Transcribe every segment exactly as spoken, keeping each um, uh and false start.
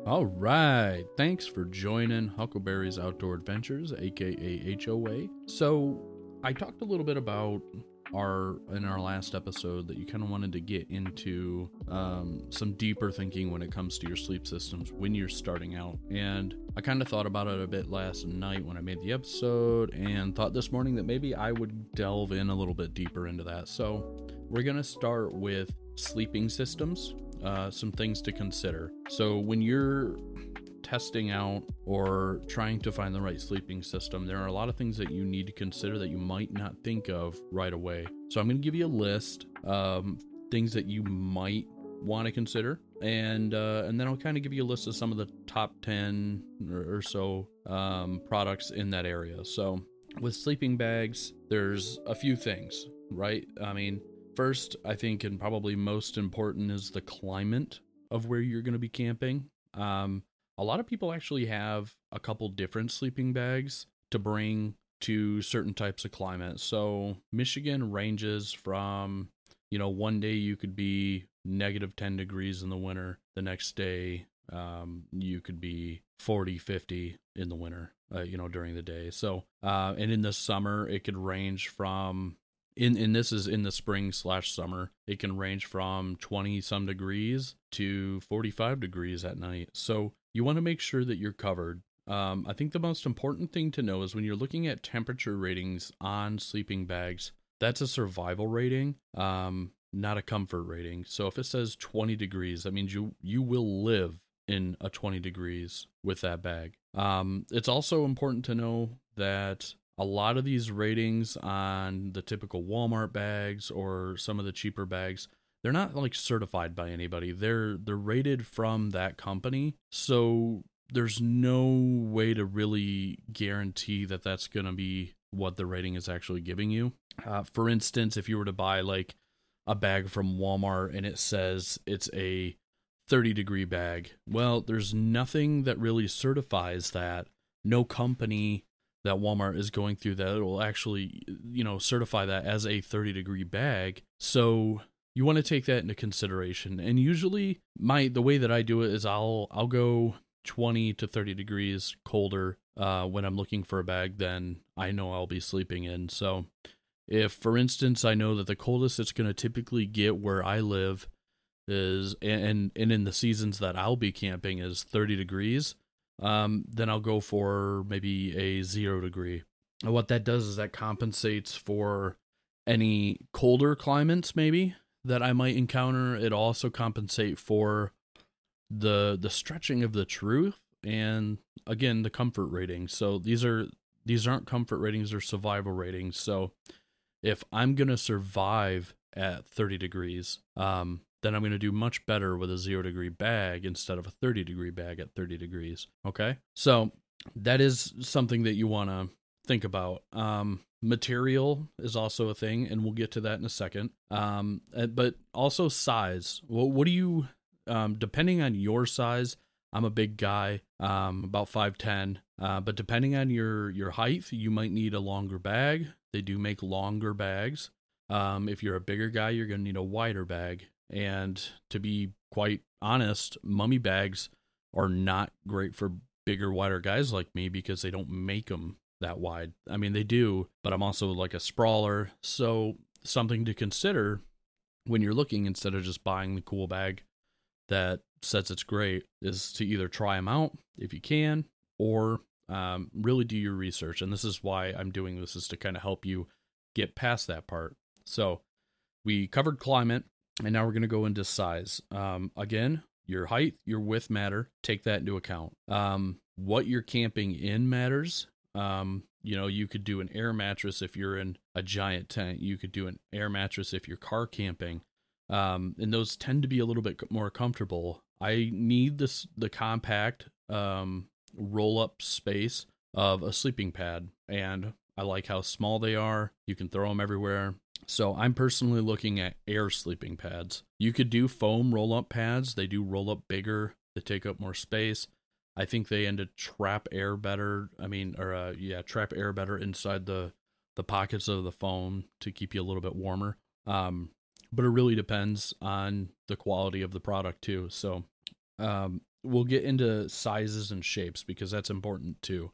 All right. Thanks for joining Huckleberry's Outdoor Adventures, aka H O A. So, I talked a little bit about our in our last episode that you kind of wanted to get into um, some deeper thinking when it comes to your sleep systems when you're starting out. And I kind of thought about it a bit last night when I made the episode, and thought this morning that maybe I would delve in a little bit deeper into that. So, we're going to start with sleeping systems. Uh, some things to consider. So when you're testing out or trying to find the right sleeping system, there are a lot of things that you need to consider that you might not think of right away. So I'm going to give you a list of um, things that you might want to consider, and uh, and then I'll kind of give you a list of some of the top ten or, or so um, products in that area. So with sleeping bags, there's a few things, right? I mean, first, I think, and probably most important, is the climate of where you're going to be camping. Um, a lot of people actually have a couple different sleeping bags to bring to certain types of climates. So Michigan ranges from, you know, one day you could be negative ten degrees in the winter. The next day, um, you could be forty, fifty in the winter, uh, you know, during the day. So, uh, and in the summer, it could range from In, and this is in the spring slash summer, it can range from twenty some degrees to forty-five degrees at night. So you want to make sure that you're covered. Um, I think the most important thing to know is when you're looking at temperature ratings on sleeping bags, that's a survival rating, um, not a comfort rating. So if it says twenty degrees, that means you, you will live in a twenty degrees with that bag. Um, it's also important to know that a lot of these ratings on the typical Walmart bags or some of the cheaper bags, they're not like certified by anybody. They're they're rated from that company. So there's no way to really guarantee that that's going to be what the rating is actually giving you. Uh, for instance, if you were to buy like a bag from Walmart and it says it's a thirty degree bag, well, there's nothing that really certifies that. No company that Walmart is going through that it will actually, you know, certify that as a thirty degree bag. So you want to take that into consideration. And usually my, the way that I do it is I'll, I'll go twenty to thirty degrees colder, uh, when I'm looking for a bag than I know I'll be sleeping in. So if, for instance, I know that the coldest it's going to typically get where I live is, and, and in the seasons that I'll be camping is thirty degrees, Um, then I'll go for maybe a zero degree. And what that does is that compensates for any colder climates maybe that I might encounter. It also compensate for the the stretching of the truth and again the comfort rating. So these are these aren't comfort ratings, they're survival ratings. So if I'm gonna survive at thirty degrees, um, then I'm going to do much better with a zero degree bag instead of a thirty degree bag at thirty degrees. Okay. So that is something that you want to think about. Um, material is also a thing, and we'll get to that in a second. Um, but also size. Well, what do you, um, depending on your size, I'm a big guy, um, about five ten, uh, but depending on your, your height, you might need a longer bag. They do make longer bags. Um, if you're a bigger guy, you're going to need a wider bag. And to be quite honest, mummy bags are not great for bigger, wider guys like me because they don't make them that wide. I mean, they do, but I'm also like a sprawler. So something to consider when you're looking, instead of just buying the cool bag that says it's great, is to either try them out if you can, or um, really do your research. And this is why I'm doing this, is to kind of help you get past that part. So we covered climate. And now we're going to go into size. Um, again, your height, your width matter. Take that into account. Um, what you're camping in matters. Um, you know, you could do an air mattress if you're in a giant tent. You could do an air mattress if you're car camping. Um, and those tend to be a little bit more comfortable. I need this the compact um, roll-up space of a sleeping pad. And I like how small they are. You can throw them everywhere. So I'm personally looking at air sleeping pads. You could do foam roll-up pads. They do roll up bigger. They take up more space. I think they end to trap air better. I mean, or uh, yeah, trap air better inside the, the pockets of the foam to keep you a little bit warmer. Um, but it really depends on the quality of the product too. So um, we'll get into sizes and shapes because that's important too.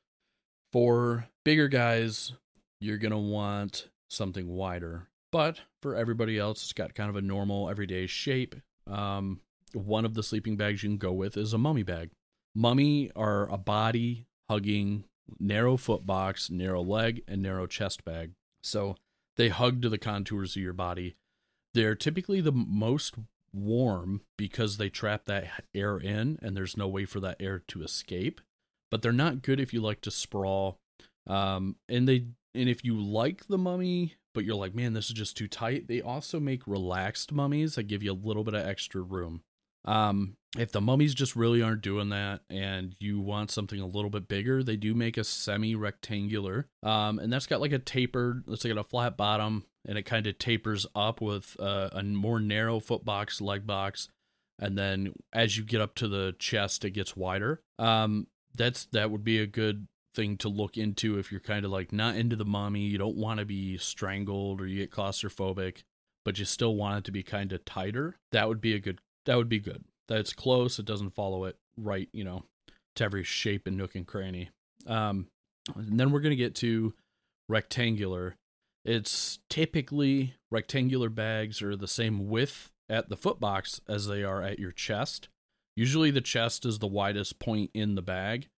For bigger guys, you're going to want something wider. But for everybody else, it's got kind of a normal everyday shape. Um, one of the sleeping bags you can go with is a mummy bag. Mummy are a body hugging, narrow foot box, narrow leg, and narrow chest bag. So they hug to the contours of your body. They're typically the most warm because they trap that air in and there's no way for that air to escape. But they're not good if you like to sprawl. Um, and they and if you like the mummy, but you're like, man, this is just too tight, they also make relaxed mummies that give you a little bit of extra room. Um, if the mummies just really aren't doing that and you want something a little bit bigger, they do make a semi-rectangular. Um, and that's got like a tapered, let's say, got a flat bottom, and it kind of tapers up with uh, a more narrow foot box, leg box. And then as you get up to the chest, it gets wider. Um, that's that would be a good thing to look into if you're kind of like not into the mummy. You don't want to be strangled or you get claustrophobic, but you still want it to be kind of tighter. That would be a good. That would be good. That's close. It doesn't follow it right, you know, to every shape and nook and cranny. Um, and then we're going to get to rectangular. It's typically rectangular bags are the same width at the foot box as they are at your chest. Usually the chest is the widest point in the bag.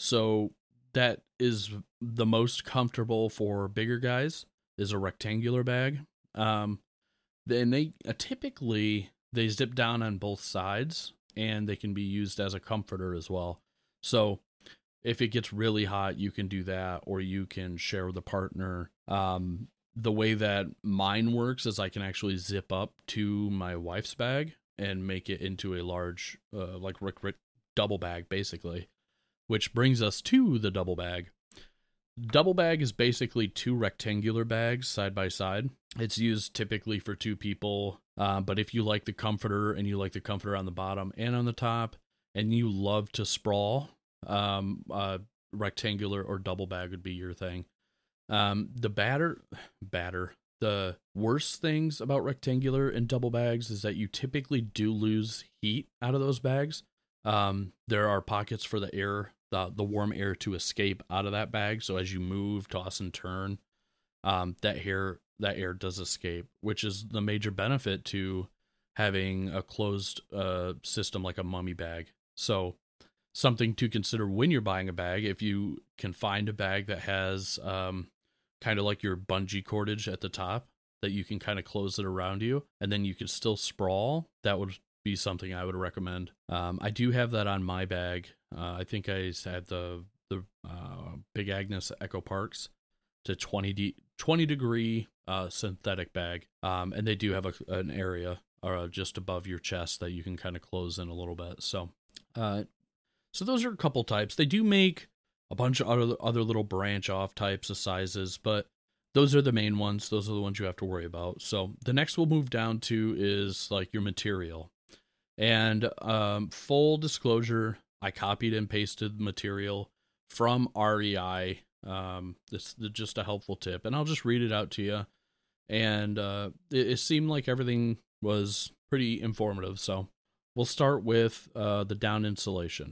So that is the most comfortable for bigger guys is a rectangular bag. Um, then they uh, typically... They zip down on both sides, and they can be used as a comforter as well. So if it gets really hot, you can do that, or you can share with a partner. Um, the way that mine works is I can actually zip up to my wife's bag and make it into a large, uh, like Rick Rick double bag, basically, which brings us to the double bag. Double bag is basically two rectangular bags side by side. It's used typically for two people, uh, but if you like the comforter and you like the comforter on the bottom and on the top, and you love to sprawl, um, uh, rectangular or double bag would be your thing. Um, the batter, batter, the worst things about rectangular and double bags is that you typically do lose heat out of those bags. Um, there are pockets for the air the the warm air to escape out of that bag. So as you move, toss, and turn, um, that air that air does escape, which is the major benefit to having a closed uh, system like a mummy bag. So something to consider when you're buying a bag, if you can find a bag that has um, kind of like your bungee cordage at the top, that you can kind of close it around you, and then you can still sprawl, that would be something I would recommend. Um, I do have that on my bag. Uh, I think I had the the uh, Big Agnes Echo Parks to twenty, de- twenty degree uh, synthetic bag, um, and they do have a, an area uh, just above your chest that you can kind of close in a little bit. So, uh, so those are a couple types. They do make a bunch of other other little branch off types of sizes, but those are the main ones. Those are the ones you have to worry about. So the next we'll move down to is like your material. And um, full disclosure, I copied and pasted material from R E I. Um, this is just a helpful tip, and I'll just read it out to you. And uh, it, it seemed like everything was pretty informative. So we'll start with uh, the down insulation.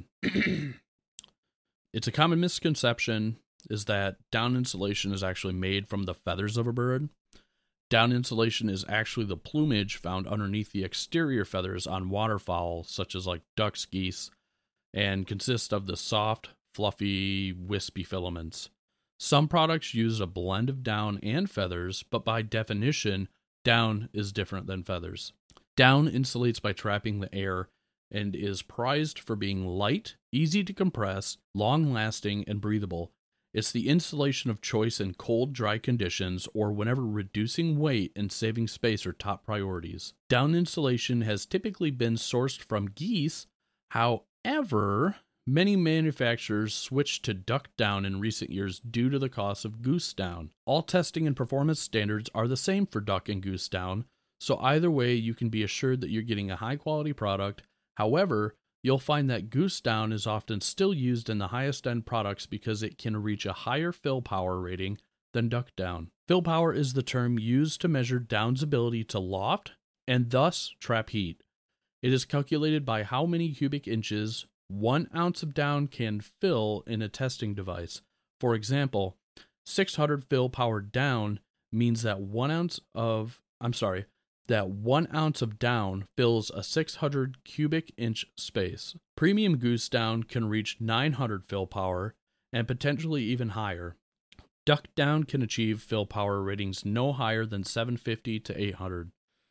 It's a common misconception is that down insulation is actually made from the feathers of a bird. Down insulation is actually the plumage found underneath the exterior feathers on waterfowl, such as like ducks, geese, and consists of the soft, fluffy, wispy filaments. Some products use a blend of down and feathers, but by definition, down is different than feathers. Down insulates by trapping the air and is prized for being light, easy to compress, long-lasting, and breathable. It's the insulation of choice in cold, dry conditions or whenever reducing weight and saving space are top priorities. Down insulation has typically been sourced from geese. However, many manufacturers switched to duck down in recent years due to the cost of goose down. All testing and performance standards are the same for duck and goose down, so either way you can be assured that you're getting a high-quality product. However, you'll find that goose down is often still used in the highest end products because it can reach a higher fill power rating than duck down. Fill power is the term used to measure down's ability to loft and thus trap heat. It is calculated by how many cubic inches one ounce of down can fill in a testing device. For example, six hundred fill power down means that one ounce of, I'm sorry, that one ounce of down fills a six hundred cubic inch space. Premium goose down can reach nine hundred fill power and potentially even higher. Duck down can achieve fill power ratings no higher than seven fifty to eight hundred.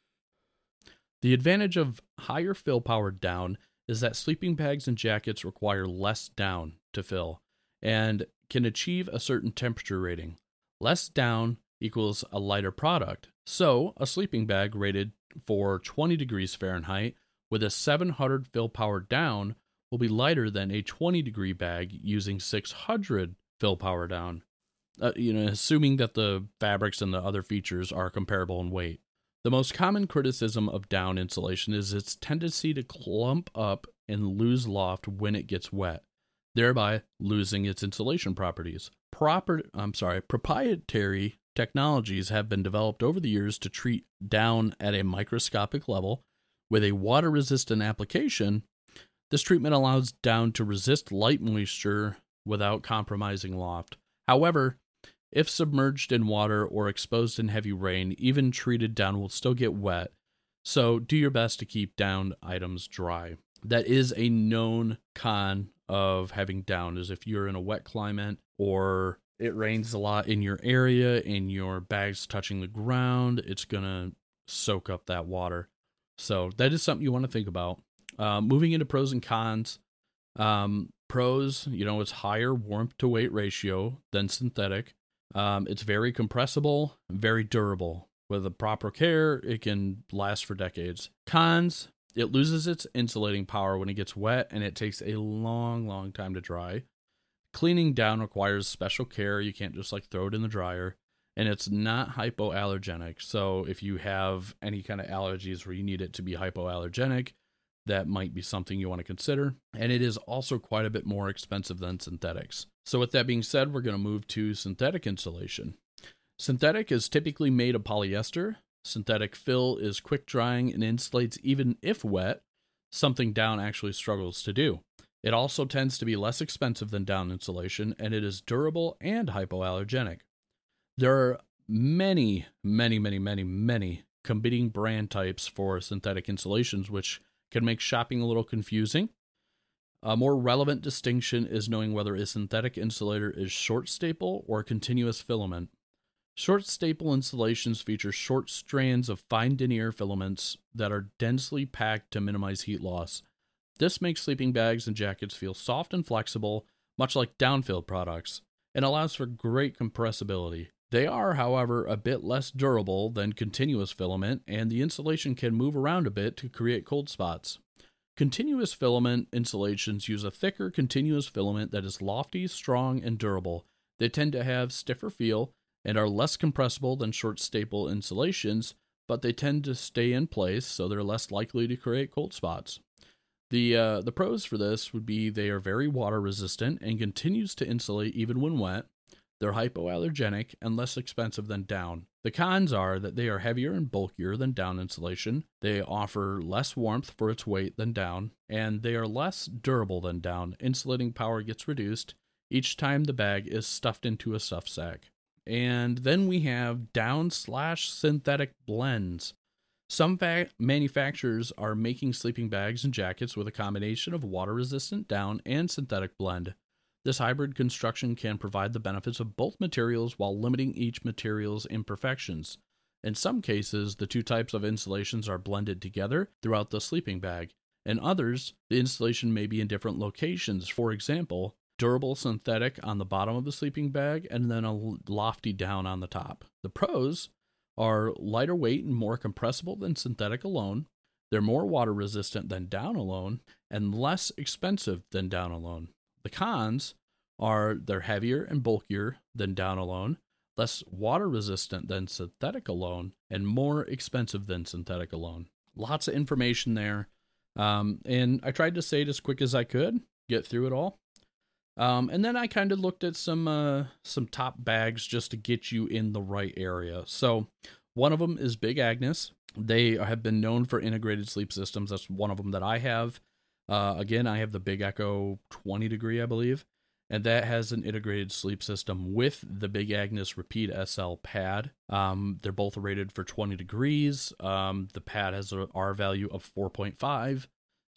The advantage of higher fill power down is that sleeping bags and jackets require less down to fill and can achieve a certain temperature rating. Less down equals a lighter product. So, a sleeping bag rated for twenty degrees Fahrenheit with a seven hundred fill power down will be lighter than a twenty degree bag using six hundred fill power down. Uh, you know, assuming that the fabrics and the other features are comparable in weight. The most common criticism of down insulation is its tendency to clump up and lose loft when it gets wet, thereby losing its insulation properties. Proper, I'm sorry, proprietary technologies have been developed over the years to treat down at a microscopic level. With a water-resistant application, this treatment allows down to resist light moisture without compromising loft. However, if submerged in water or exposed in heavy rain, even treated down will still get wet, so do your best to keep down items dry. That is a known con of having down, is if you're in a wet climate or it rains a lot in your area and your bag's touching the ground, it's going to soak up that water. So that is something you want to think about. Uh, moving into pros and cons. Um, pros, you know, it's higher warmth to weight ratio than synthetic. Um, it's very compressible, very durable. With the proper care, it can last for decades. Cons, it loses its insulating power when it gets wet, and it takes a long, long time to dry. Cleaning down requires special care. You can't just like throw it in the dryer. And it's not hypoallergenic. So if you have any kind of allergies where you need it to be hypoallergenic, that might be something you want to consider. And it is also quite a bit more expensive than synthetics. So with that being said, we're going to move to synthetic insulation. Synthetic is typically made of polyester. Synthetic fill is quick drying and insulates even if wet, something down actually struggles to do. It also tends to be less expensive than down insulation, and it is durable and hypoallergenic. There are many, many, many, many, many competing brand types for synthetic insulations, which can make shopping a little confusing. A more relevant distinction is knowing whether a synthetic insulator is short staple or continuous filament. Short staple insulations feature short strands of fine denier filaments that are densely packed to minimize heat loss. This makes sleeping bags and jackets feel soft and flexible, much like down-filled products, and allows for great compressibility. They are, however, a bit less durable than continuous filament, and the insulation can move around a bit to create cold spots. Continuous filament insulations use a thicker continuous filament that is lofty, strong, and durable. They tend to have stiffer feel and are less compressible than short staple insulations, but they tend to stay in place, so they're less likely to create cold spots. The uh, the pros for this would be they are very water resistant and continues to insulate even when wet. They're hypoallergenic and less expensive than down. The cons are that they are heavier and bulkier than down insulation. They offer less warmth for its weight than down, and they are less durable than down. Insulating power gets reduced each time the bag is stuffed into a stuff sack. And then we have down slash synthetic blends. Some fa- manufacturers are making sleeping bags and jackets with a combination of water-resistant down and synthetic blend. This hybrid construction can provide the benefits of both materials while limiting each material's imperfections. In some cases, the two types of insulations are blended together throughout the sleeping bag. In others, the insulation may be in different locations. For example, durable synthetic on the bottom of the sleeping bag and then a lofty down on the top. The pros are lighter weight and more compressible than synthetic alone. They're more water resistant than down alone and less expensive than down alone. The cons are they're heavier and bulkier than down alone, less water resistant than synthetic alone, and more expensive than synthetic alone. Lots of information there. Um, and I tried to say it as quick as I could, get through it all. Um, and then I kind of looked at some uh, some top bags just to get you in the right area. So one of them is Big Agnes. They have been known for integrated sleep systems. That's one of them that I have. Uh, again, I have the Big Echo twenty degree, I believe, and that has an integrated sleep system with the Big Agnes Repeat S L pad. Um, they're both rated for twenty degrees. Um, the pad has a R value of four point five,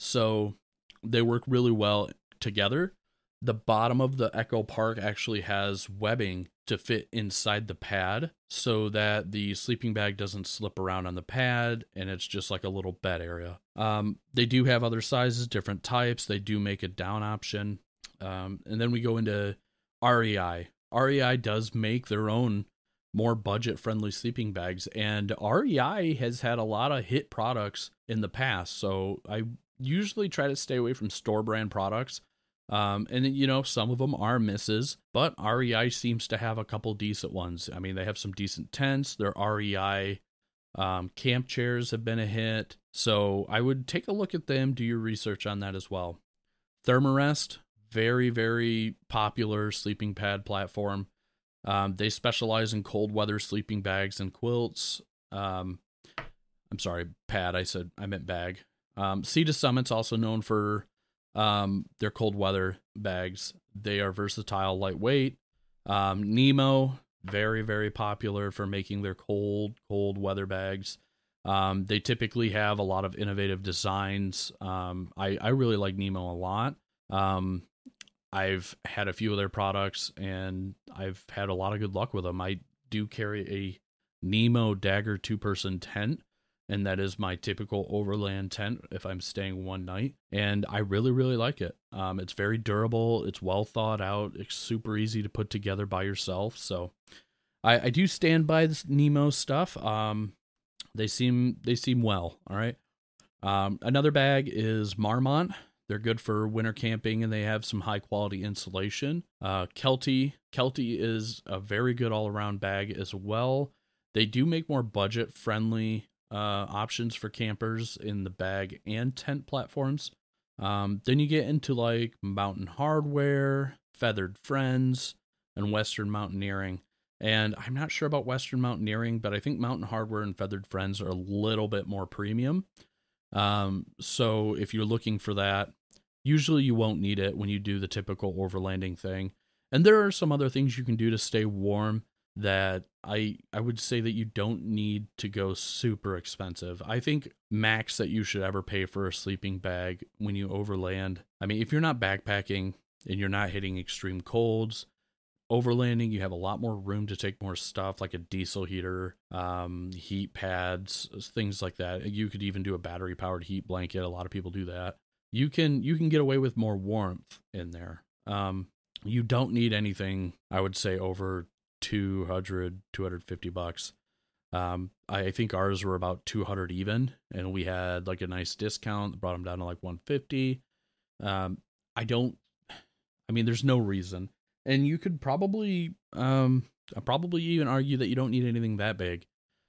so they work really well together. The bottom of the Echo Park actually has webbing to fit inside the pad so that the sleeping bag doesn't slip around on the pad and it's just like a little bed area. Um, they do have other sizes, different types. They do make a down option. Um, and then we go into R E I. R E I does make their own more budget-friendly sleeping bags, and R E I has had a lot of hit products in the past, so I usually try to stay away from store brand products. Um, and, you know, some of them are misses, but R E I seems to have a couple decent ones. I mean, they have some decent tents. Their R E I um, camp chairs have been a hit. So I would take a look at them, do your research on that as well. Thermarest, very, very popular sleeping pad platform. Um, they specialize in cold weather sleeping bags and quilts. Um, I'm sorry, pad, I said, I meant bag. Um, Sea to Summit's also known for Um, they're cold weather bags. They are versatile, lightweight. Um, Nemo, very, very popular for making their cold, cold weather bags. Um, they typically have a lot of innovative designs. Um, I, I really like Nemo a lot. Um, I've had a few of their products and I've had a lot of good luck with them. I do carry a Nemo Dagger two-person tent, and that is my typical overland tent if I'm staying one night. And I really, really like it. Um, it's very durable. It's well thought out. It's super easy to put together by yourself. So I, I do stand by this Nemo stuff. Um, they seem they seem well. All right. Um, another bag is Marmont. They're good for winter camping, and they have some high quality insulation. Uh, Kelty. Kelty is a very good all around bag as well. They do make more budget friendly Uh, options for campers in the bag and tent platforms. Um, then you get into like Mountain Hardwear, Feathered Friends, and Western Mountaineering. And I'm not sure about Western Mountaineering, but I think Mountain Hardwear and Feathered Friends are a little bit more premium. Um, so if you're looking for that, usually you won't need it when you do the typical overlanding thing. And there are some other things you can do to stay warm that I I would say that you don't need to go super expensive. I think max that you should ever pay for a sleeping bag when you overland. I mean, if you're not backpacking and you're not hitting extreme colds, overlanding, you have a lot more room to take more stuff like a diesel heater, um, heat pads, things like that. You could even do a battery powered heat blanket. A lot of people do that. You can you can get away with more warmth in there. Um, you don't need anything, I would say, over two hundred, two hundred fifty bucks. Um, I think ours were about two hundred even, and we had like a nice discount that brought them down to like one fifty. Um, I don't, I mean, there's no reason. And you could probably, um, probably even argue that you don't need anything that big.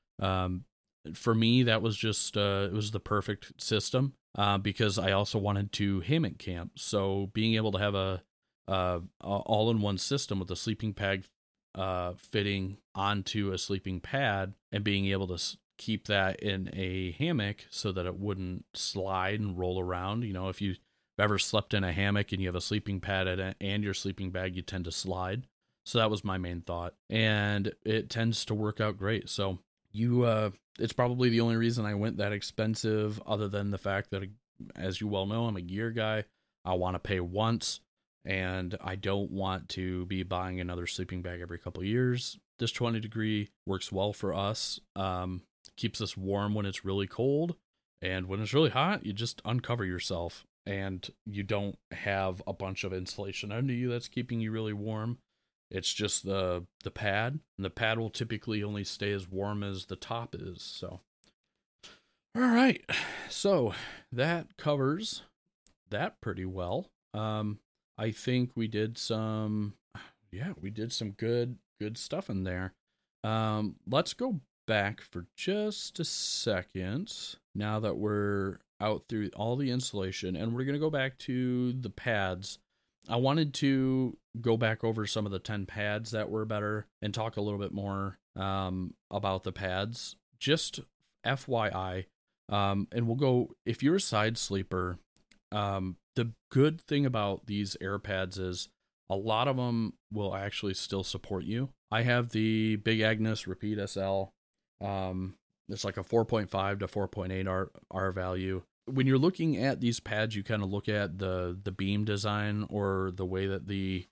Um, for me, that was just, uh, it was the perfect system, uh, because I also wanted to hammock camp. So being able to have a, uh, all-in-one system with a sleeping bag uh fitting onto a sleeping pad and being able to s- keep that in a hammock so that it wouldn't slide and roll around. You know, if you've ever slept in a hammock and you have a sleeping pad and and your sleeping bag, you tend to slide. So that was my main thought, and it tends to work out great. So you uh it's probably the only reason I went that expensive, other than the fact that, as you well know, I'm a gear guy. I want to pay once, and I don't want to be buying another sleeping bag every couple of years. This twenty degree works well for us. Um, keeps us warm when it's really cold, and when it's really hot, you just uncover yourself, and you don't have a bunch of insulation under you that's keeping you really warm. It's just the the pad, and the pad will typically only stay as warm as the top is. So, all right, so that covers that pretty well. Um, I think we did some, yeah, we did some good, good stuff in there. Um, let's go back for just a second. Now that we're out through all the insulation, and we're going to go back to the pads. I wanted to go back over some of the ten pads that were better and talk a little bit more um, about the pads. Just F Y I, um, and we'll go, if you're a side sleeper, um, the good thing about these air pads is a lot of them will actually still support you. I have the Big Agnes Repeat S L. Um, it's like a four point five to four point eight R, R value. When you're looking at these pads, you kind of look at the the beam design or the way that the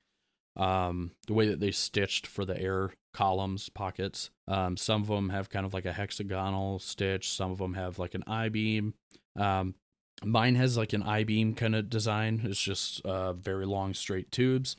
um, the way that they stitched for the air columns pockets. Um, some of them have kind of like a hexagonal stitch. Some of them have like an I-beam. Um, mine has like an I-beam kind of design. It's just uh, very long straight tubes.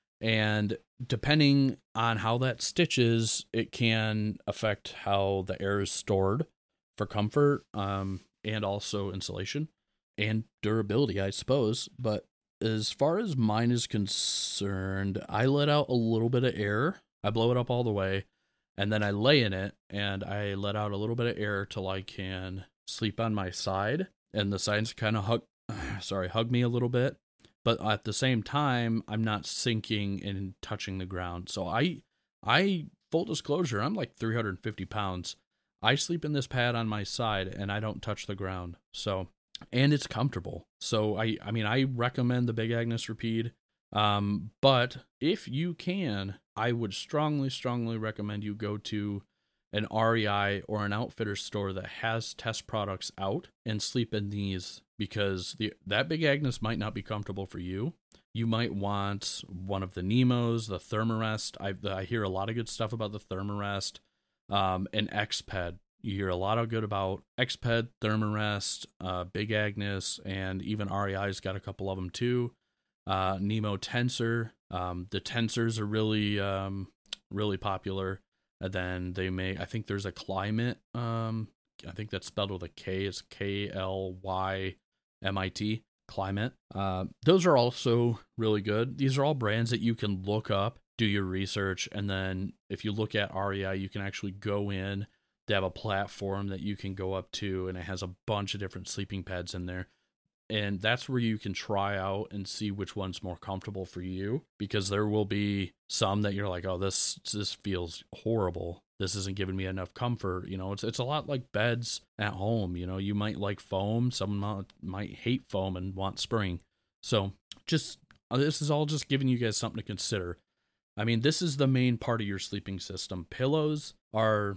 And depending on how that stitches, it can affect how the air is stored for comfort, um, and also insulation and durability, I suppose. But as far as mine is concerned, I let out a little bit of air. I blow it up all the way, and then I lay in it, and I let out a little bit of air till I can sleep on my side, and the sides kind of hug, sorry, hug me a little bit. But at the same time, I'm not sinking and touching the ground. So I, I full disclosure, I'm like three hundred fifty pounds. I sleep in this pad on my side, and I don't touch the ground. So, and it's comfortable. So I, I mean, I recommend the Big Agnes Repeat. Um, but if you can, I would strongly, strongly recommend you go to an R E I or an outfitter store that has test products out and sleep in these, because the that Big Agnes might not be comfortable for you. You might want one of the Nemos, the Thermarest. I I hear a lot of good stuff about the Thermarest, um, and X-Ped. You hear a lot of good about X-Ped, Thermarest, uh, Big Agnes, and even R E I's got a couple of them too. Uh, Nemo Tensor. Um, the Tensors are really, um, really popular. And then they may, I think there's a Climate. Um, I think that's spelled with a K. It's K L Y M I T. Climate. Uh, those are also really good. These are all brands that you can look up, do your research, and then if you look at R E I, you can actually go in. They have a platform that you can go up to, and it has a bunch of different sleeping pads in there. And that's where you can try out and see which one's more comfortable for you, because there will be some that you're like, oh, this this feels horrible. This isn't giving me enough comfort. You know, it's it's a lot like beds at home. You know, you might like foam. Someone might hate foam and want spring. So just, this is all just giving you guys something to consider. I mean, this is the main part of your sleeping system. Pillows are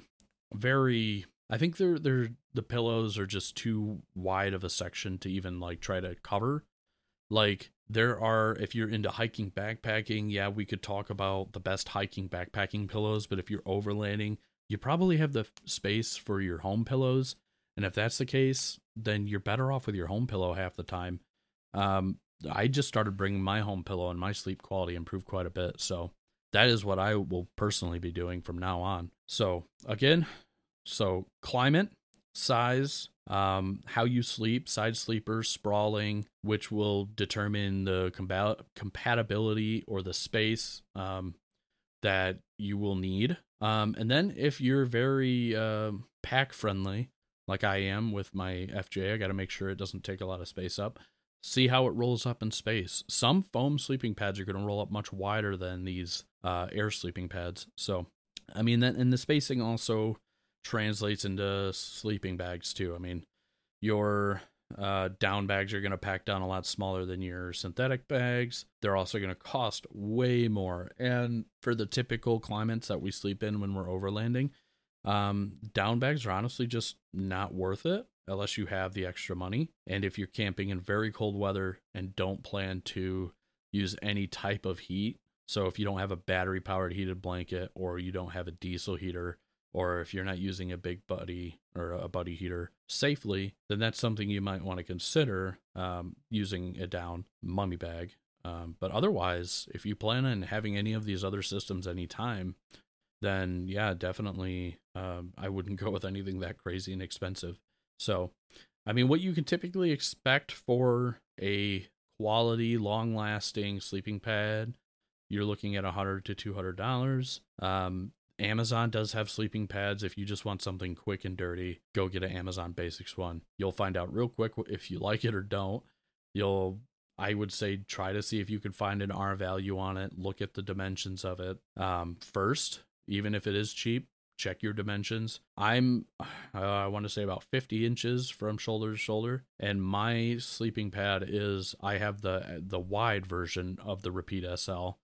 very, I think they're they're the pillows are just too wide of a section to even like try to cover. Like, there are, if you're into hiking, backpacking, yeah, we could talk about the best hiking backpacking pillows, but if you're overlanding, you probably have the space for your home pillows. And if that's the case, then you're better off with your home pillow half the time. Um, I just started bringing my home pillow, and my sleep quality improved quite a bit. So that is what I will personally be doing from now on. So again, so climate, size, um, how you sleep, side sleeper, sprawling, which will determine the combat- compatibility or the space um, that you will need. Um, and then if you're very uh, pack friendly, like I am with my F J, I got to make sure it doesn't take a lot of space up. See how it rolls up in space. Some foam sleeping pads are going to roll up much wider than these uh, air sleeping pads. So, I mean, that, and the spacing also translates into sleeping bags too. I mean, your uh, down bags are going to pack down a lot smaller than your synthetic bags. They're also going to cost way more. And for the typical climates that we sleep in when we're overlanding, um, down bags are honestly just not worth it unless you have the extra money. And if you're camping in very cold weather and don't plan to use any type of heat, so if you don't have a battery powered heated blanket, or you don't have a diesel heater, or if you're not using a big buddy or a buddy heater safely, then that's something you might want to consider um, using a down mummy bag. Um, but otherwise, if you plan on having any of these other systems anytime, then yeah, definitely um, I wouldn't go with anything that crazy and expensive. So, I mean, what you can typically expect for a quality, long-lasting sleeping pad, you're looking at one hundred to two hundred dollars. Um, Amazon does have sleeping pads. If you just want something quick and dirty, go get an Amazon Basics one. You'll find out real quick if you like it or don't. You'll, I would say, try to see if you can find an R value on it. Look at the dimensions of it um, first. Even if it is cheap, check your dimensions. I'm, uh, I want to say about fifty inches from shoulder to shoulder, and my sleeping pad is, I have the the wide version of the Repeat S L.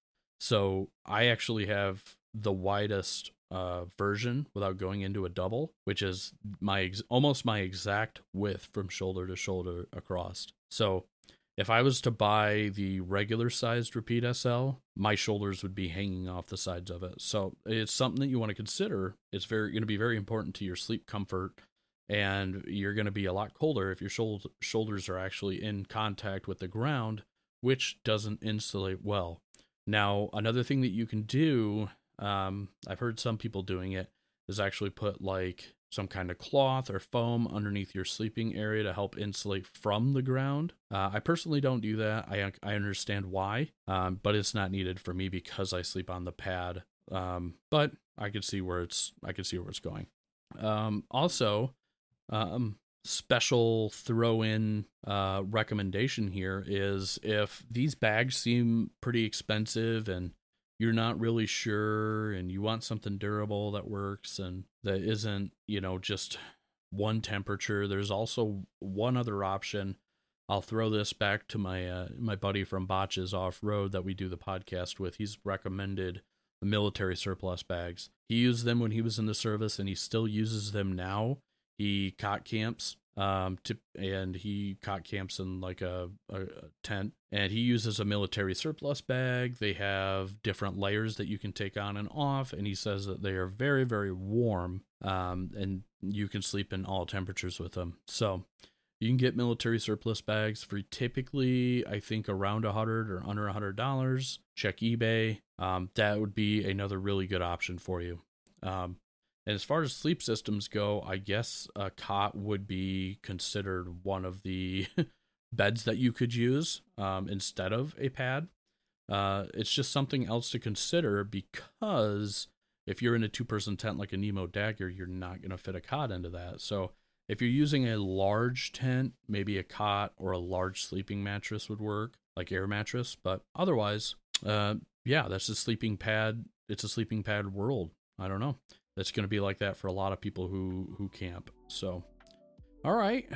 So I actually have the widest uh, version without going into a double, which is my ex- almost my exact width from shoulder to shoulder across. So if I was to buy the regular sized Repeat S L, my shoulders would be hanging off the sides of it. So it's something that you want to consider. It's very going to be very important to your sleep comfort, and you're going to be a lot colder if your shoul- shoulders are actually in contact with the ground, which doesn't insulate well. Now, another thing that you can do, um, I've heard some people doing it, is actually put like some kind of cloth or foam underneath your sleeping area to help insulate from the ground. Uh, I personally don't do that. I I understand why, um, but it's not needed for me because I sleep on the pad. Um, but I could see where it's I could see where it's going. Um, also, um, special throw-in uh, recommendation here is if these bags seem pretty expensive and you're not really sure and you want something durable that works and that isn't, you know, just one temperature, there's also one other option. I'll throw this back to my uh, my buddy from Botches Off-Road that we do the podcast with. He's recommended military surplus bags. He used them when he was in the service and he still uses them now. He cot camps, um, to, and he cot camps in like a, a, a tent, and he uses a military surplus bag. They have different layers that you can take on and off, and he says that they are very, very warm, um, and you can sleep in all temperatures with them. So you can get military surplus bags for typically, I think, around a hundred or under a hundred dollars. Check eBay. Um, that would be another really good option for you. Um, And as far as sleep systems go, I guess a cot would be considered one of the beds that you could use um, instead of a pad. Uh, it's just something else to consider because if you're in a two-person tent like a Nemo Dagger, you're not going to fit a cot into that. So if you're using a large tent, maybe a cot or a large sleeping mattress would work, like air mattress. But otherwise, uh, yeah, that's a sleeping pad. It's a sleeping pad world. I don't know. It's going to be like that for a lot of people who, who camp. So, all right.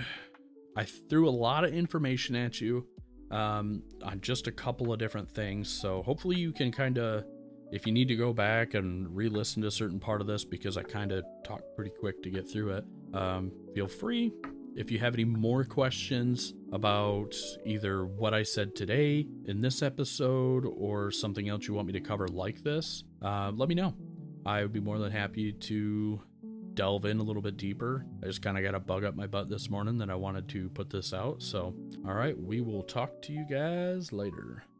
I threw a lot of information at you um, on just a couple of different things. So hopefully you can kind of, if you need to go back and re-listen to a certain part of this, because I kind of talked pretty quick to get through it, um, feel free. If you have any more questions about either what I said today in this episode or something else you want me to cover like this, uh, let me know. I would be more than happy to delve in a little bit deeper. I just kind of got a bug up my butt this morning that I wanted to put this out. So, all right, we will talk to you guys later.